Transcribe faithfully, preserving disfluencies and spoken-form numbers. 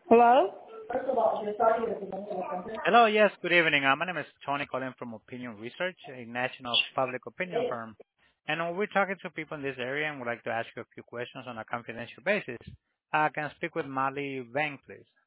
Hello? Hello, yes, good evening. Uh, my name is Tony calling from Opinion Research, a national public opinion firm. And uh, we're talking to people in this area and would like to ask you a few questions on a confidential basis. Uh, can I speak with Molly Vang, please?